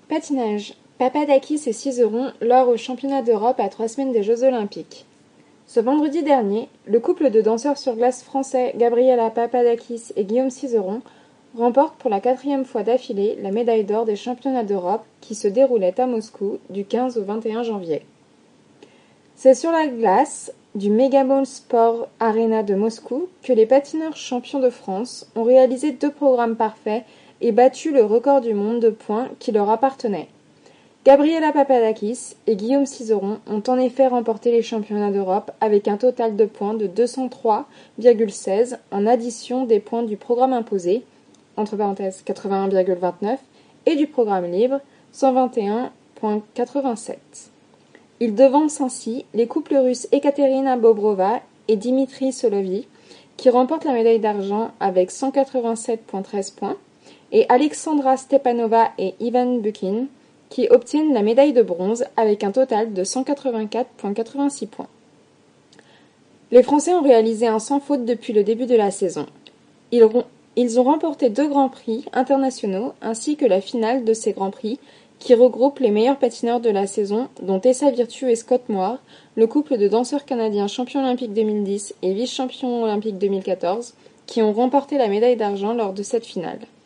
Patinage. Papadakis et Cizeron l'or au championnat d'Europe à 3 semaines des Jeux Olympiques. Ce vendredi dernier, le couple de danseurs sur glace français Gabriela Papadakis et Guillaume Cizeron remporte pour la 4e fois d'affilée la médaille d'or des championnats d'Europe qui se déroulaient à Moscou du 15 au 21 janvier. C'est sur la glace du Megamall Sport Arena de Moscou que les patineurs champions de France ont réalisé 2 programmes parfaits et battu le record du monde de points qui leur appartenait. Gabriela Papadakis et Guillaume Cizeron ont en effet remporté les championnats d'Europe avec un total de points de 203,16 en addition des points du programme imposé, entre parenthèses 81,29, et du programme libre, 121,87. Ils devancent ainsi les couples russes Ekaterina Bobrova et Dimitri Solovyi, qui remportent la médaille d'argent avec 187,13 points, et Alexandra Stepanova et Ivan Bukin, qui obtiennent la médaille de bronze avec un total de 184,86 points. Les Français ont réalisé un sans faute depuis le début de la saison. Ils ont remporté 2 grands prix internationaux ainsi que la finale de ces grands prix qui regroupent les meilleurs patineurs de la saison, dont Tessa Virtue et Scott Moir, le couple de danseurs canadiens champions olympiques 2010 et vice-champions olympiques 2014, qui ont remporté la médaille d'argent lors de cette finale.